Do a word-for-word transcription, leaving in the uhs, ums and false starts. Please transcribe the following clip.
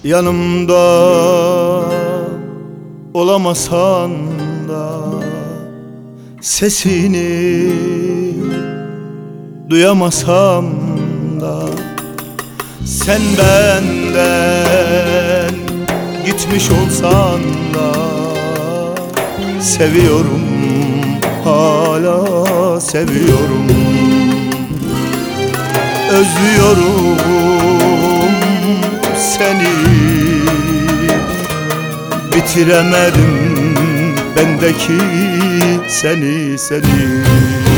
Yanımda olamasan da sesini duyamasam da sen benden gitmiş olsan da seviyorum, hala seviyorum. Özlüyorum seni, bitiremedim bendeki seni, seni.